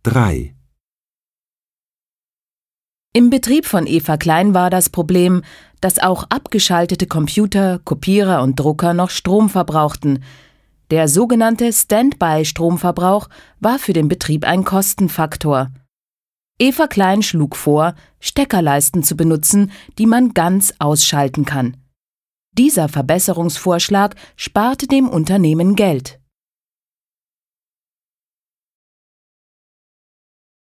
3. Im Betrieb von Eva Klein war das Problem, dass auch abgeschaltete Computer, Kopierer und Drucker noch Strom verbrauchten. Der sogenannte Standby-Stromverbrauch war für den Betrieb ein Kostenfaktor. Eva Klein schlug vor, Steckerleisten zu benutzen, die man ganz ausschalten kann. Dieser Verbesserungsvorschlag sparte dem Unternehmen Geld.